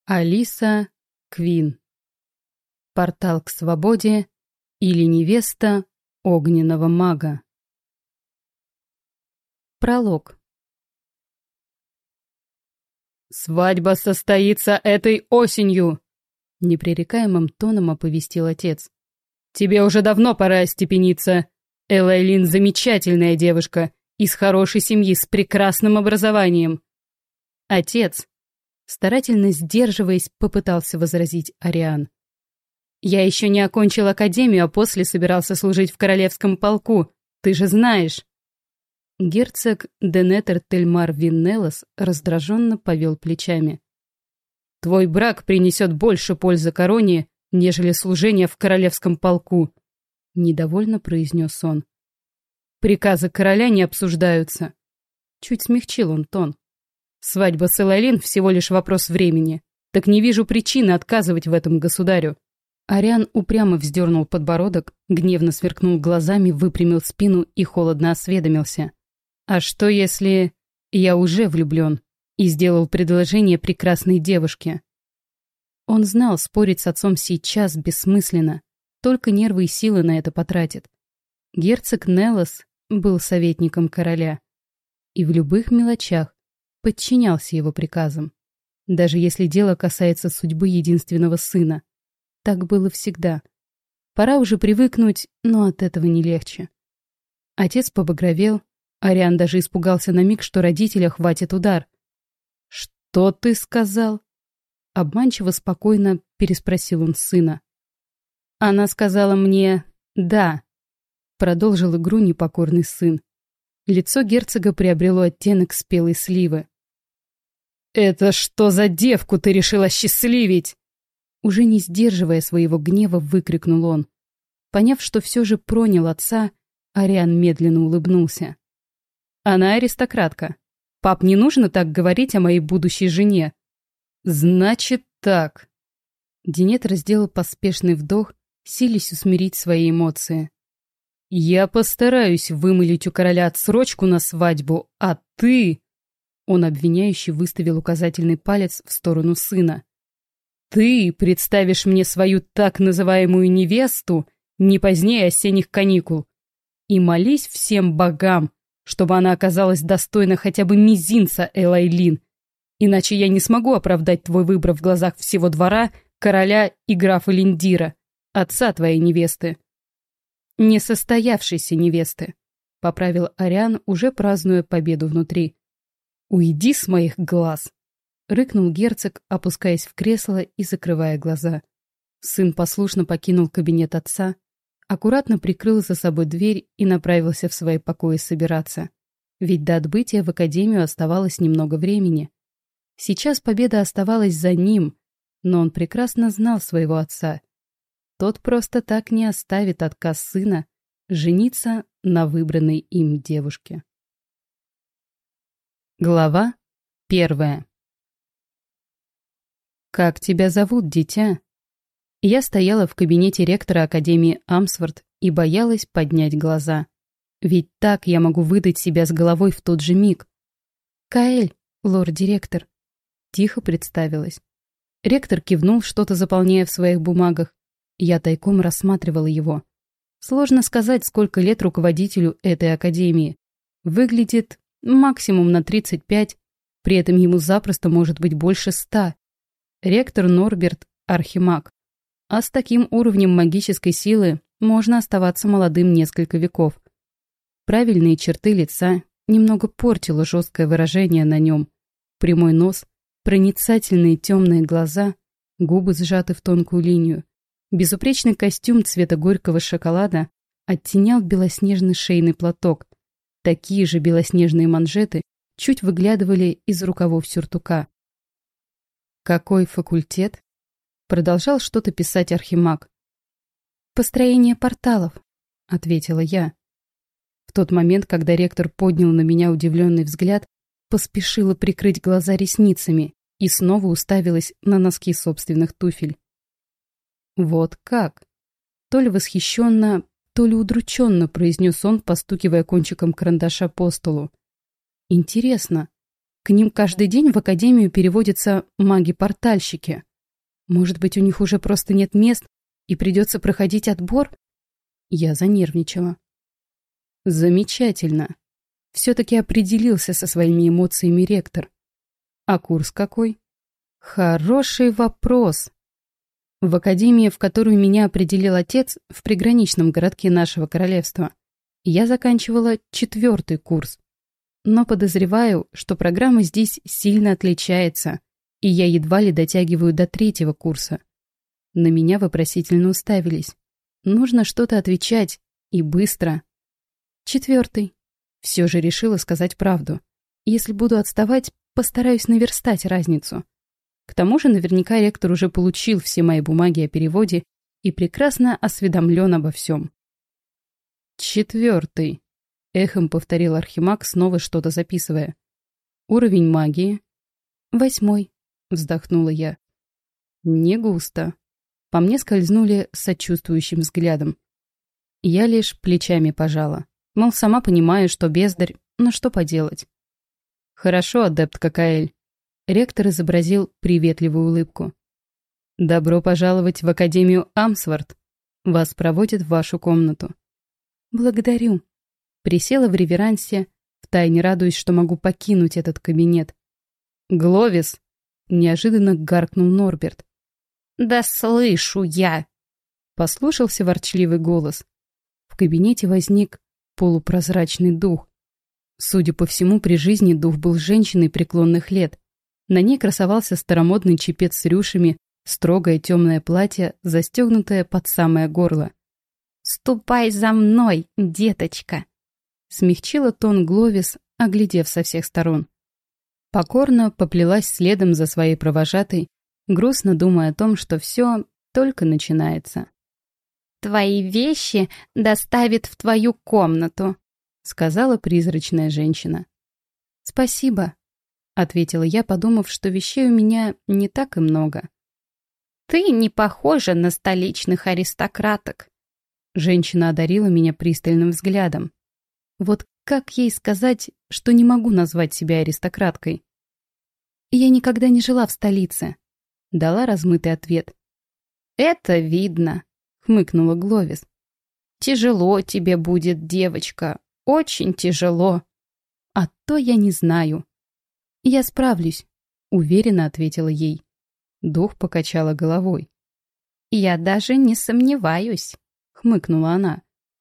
Алиса Квин. Портал к свободе или невеста огненного мага. Пролог. «Свадьба состоится этой осенью!» — непререкаемым тоном оповестил отец. «Тебе уже давно пора остепениться. Элайлин замечательная девушка, из хорошей семьи, с прекрасным образованием». «Отец!» — старательно сдерживаясь, попытался возразить Ариан. «Я еще не окончил академию, а после собирался служить в королевском полку. Ты же знаешь». Герцог Денетер Тельмар Виннелос раздраженно повел плечами. «Твой брак принесет больше пользы короне, нежели служение в королевском полку», — недовольно произнес он. «Приказы короля не обсуждаются». Чуть смягчил он тон. «Свадьба с Элайлин всего лишь вопрос времени. Так не вижу причины отказывать в этом государю». Ариан упрямо вздернул подбородок, гневно сверкнул глазами, выпрямил спину и холодно осведомился. «А что, если я уже влюблен и сделал предложение прекрасной девушке?» Он знал, спорить с отцом сейчас бессмысленно, только нервы и силы на это потратит. Герцог Нелос был советником короля и в любых мелочах подчинялся его приказам, даже если дело касается судьбы единственного сына. Так было всегда. Пора уже привыкнуть, но от этого не легче. Отец побагровел, Ариан даже испугался на миг, что родителя хватит удар. «Что ты сказал?» Обманчиво спокойно переспросил он сына. «Она сказала мне «да», — продолжил игру непокорный сын. Лицо герцога приобрело оттенок спелой сливы. «Это что за девку ты решила счастливить?» Уже не сдерживая своего гнева, выкрикнул он. Поняв, что все же пронял отца, Ариан медленно улыбнулся. «Она аристократка. Пап, не нужно так говорить о моей будущей жене». «Значит так». Денетер сделал поспешный вдох, силясь усмирить свои эмоции. «Я постараюсь вымолить у короля отсрочку на свадьбу, а ты...» Он обвиняюще выставил указательный палец в сторону сына. «Ты представишь мне свою так называемую невесту не позднее осенних каникул. И молись всем богам, чтобы она оказалась достойна хотя бы мизинца Элайлин. Иначе я не смогу оправдать твой выбор в глазах всего двора, короля и графа Линдира, отца твоей невесты». «Несостоявшейся невесты», — поправил Ариан, уже празднуя победу внутри. «Уйди с моих глаз», — рыкнул герцог, опускаясь в кресло и закрывая глаза. Сын послушно покинул кабинет отца, аккуратно прикрыл за собой дверь и направился в свои покои собираться. Ведь до отбытия в академию оставалось немного времени. Сейчас победа оставалась за ним, но он прекрасно знал своего отца. Тот просто так не оставит отказ сына жениться на выбранной им девушке. Глава 1. «Как тебя зовут, дитя?» Я стояла в кабинете ректора Академии Амсворт и боялась поднять глаза. Ведь так я могу выдать себя с головой в тот же миг. «Каэль, лорд-директор», — тихо представилась. Ректор кивнул, что-то заполняя в своих бумагах. Я тайком рассматривала его. Сложно сказать, сколько лет руководителю этой академии. Выглядит максимум на 35, при этом ему запросто может быть больше 100. Ректор Норберт — архимаг. А с таким уровнем магической силы можно оставаться молодым несколько веков. Правильные черты лица немного портило жесткое выражение на нем. Прямой нос, проницательные темные глаза, губы сжаты в тонкую линию. Безупречный костюм цвета горького шоколада оттенял белоснежный шейный платок. Такие же белоснежные манжеты чуть выглядывали из рукавов сюртука. «Какой факультет?» Продолжал что-то писать архимаг. «Построение порталов», — ответила я. В тот момент, когда ректор поднял на меня удивленный взгляд, поспешила прикрыть глаза ресницами и снова уставилась на носки собственных туфель. «Вот как?» То ли восхищенно, то ли удрученно произнес он, постукивая кончиком карандаша по столу. «Интересно, К ним каждый день в академию переводятся маги-портальщики. Может быть, у них уже просто нет мест и придется проходить отбор? Я занервничала. Замечательно. Все-таки определился со своими эмоциями ректор. А курс какой? Хороший вопрос. В академии, в которую меня определил отец, в приграничном городке нашего королевства, я заканчивала 4-й курс. Но подозреваю, что программа здесь сильно отличается, и я едва ли дотягиваю до 3-го курса. На меня вопросительно уставились. Нужно что-то отвечать, и быстро. 4-й. Все же решила сказать правду. Если буду отставать, постараюсь наверстать разницу. К тому же наверняка ректор уже получил все мои бумаги о переводе и прекрасно осведомлен обо всем. 4-й. Эхом повторил Архимаг, снова что-то записывая. Уровень магии. 8-й. Вздохнула я. Не густо. По мне скользнули сочувствующим взглядом. Я лишь плечами пожала. Мол, сама понимаю, что бездарь, но что поделать. Хорошо, адепт Какаэль. Ректор изобразил приветливую улыбку. Добро пожаловать в Академию Амсворт. Вас проводят в вашу комнату. Благодарю. Присела в реверансе, втайне радуясь, что могу покинуть этот кабинет. Гловис! Неожиданно гаркнул Норберт. Да слышу я! Послушался ворчливый голос. В кабинете возник полупрозрачный дух. Судя по всему, при жизни дух был женщиной преклонных лет. На ней красовался старомодный чепец с рюшами, строгое темное платье, застегнутое под самое горло. «Ступай за мной, деточка!» Смягчила тон Гловис, оглядев со всех сторон. Покорно поплелась следом за своей провожатой, грустно думая о том, что все только начинается. «Твои вещи доставят в твою комнату», — сказала призрачная женщина. «Спасибо», — ответила я, подумав, что вещей у меня не так и много. «Ты не похожа на столичных аристократок», — женщина одарила меня пристальным взглядом. Вот как ей сказать, что не могу назвать себя аристократкой? «Я никогда не жила в столице», — дала размытый ответ. «Это видно», — хмыкнула Гловис. «Тяжело тебе будет, девочка, очень тяжело. А то я не знаю». «Я справлюсь», — уверенно ответила ей. Дух покачала головой. «Я даже не сомневаюсь», — хмыкнула она.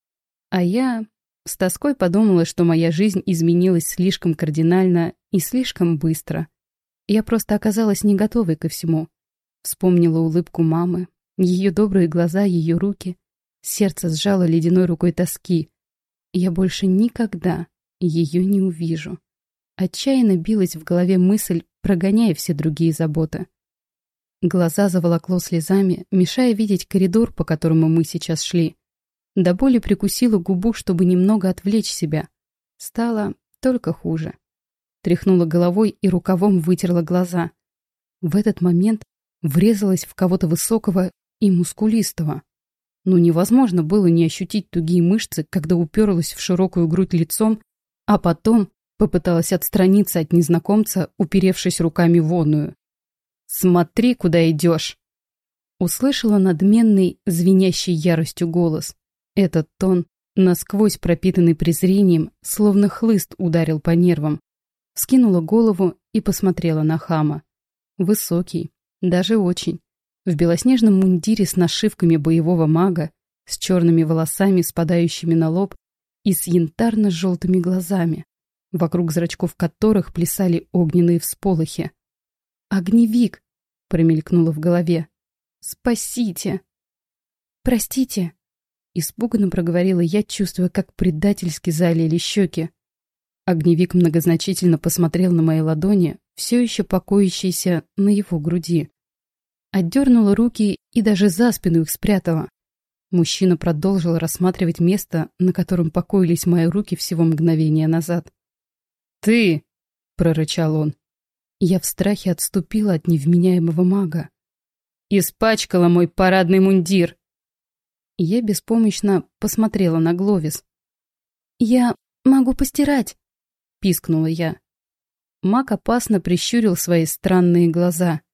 А я с тоской подумала, что моя жизнь изменилась слишком кардинально и слишком быстро. Я просто оказалась не готовой ко всему. Вспомнила улыбку мамы, ее добрые глаза, ее руки. Сердце сжало ледяной рукой тоски. Я больше никогда ее не увижу. Отчаянно билась в голове мысль, прогоняя все другие заботы. Глаза заволокло слезами, мешая видеть коридор, по которому мы сейчас шли. До боли прикусила губу, чтобы немного отвлечь себя. Стало только хуже. Тряхнула головой и рукавом вытерла глаза. В этот момент врезалась в кого-то высокого и мускулистого. Но невозможно было не ощутить тугие мышцы, когда уперлась в широкую грудь лицом, а потом попыталась отстраниться от незнакомца, уперевшись руками в оную. «Смотри, куда идешь!» Услышала надменный, звенящий яростью голос. Этот тон, насквозь пропитанный презрением, словно хлыст ударил по нервам. Скинула голову и посмотрела на хама. Высокий, даже очень. В белоснежном мундире с нашивками боевого мага, с черными волосами, спадающими на лоб, и с янтарно-желтыми глазами, вокруг зрачков которых плясали огненные всполохи. «Огневик!» — промелькнуло в голове. «Спасите!» «Простите!» — испуганно проговорила я, чувствуя, как предательски залили щеки. Огневик многозначительно посмотрел на мои ладони, все еще покоящиеся на его груди. Отдернула руки и даже за спину их спрятала. Мужчина продолжил рассматривать место, на котором покоились мои руки всего мгновение назад. «Ты!» — прорычал он. Я в страхе отступила от невменяемого мага. «Испачкала мой парадный мундир!» Я беспомощно посмотрела на Гловис. «Я могу постирать!» — пискнула я. Мак опасно прищурил свои странные глаза.